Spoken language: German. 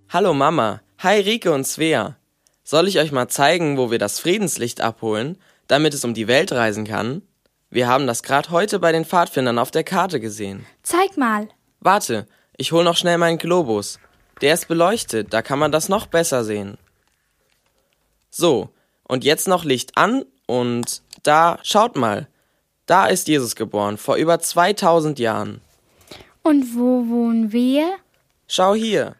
Hallo Mama, hi Rike und Svea. Soll ich euch mal zeigen, wo wir das Friedenslicht abholen, damit es um die Welt reisen kann? Wir haben das gerade heute bei den Pfadfindern auf der Karte gesehen. Zeig mal. Warte, ich hol noch schnell meinen Globus. Der ist beleuchtet, da kann man das noch besser sehen. So, und jetzt noch Licht an und da, schaut mal. Da ist Jesus geboren, vor über 2000 Jahren. Und wo wohnen wir? Schau hier.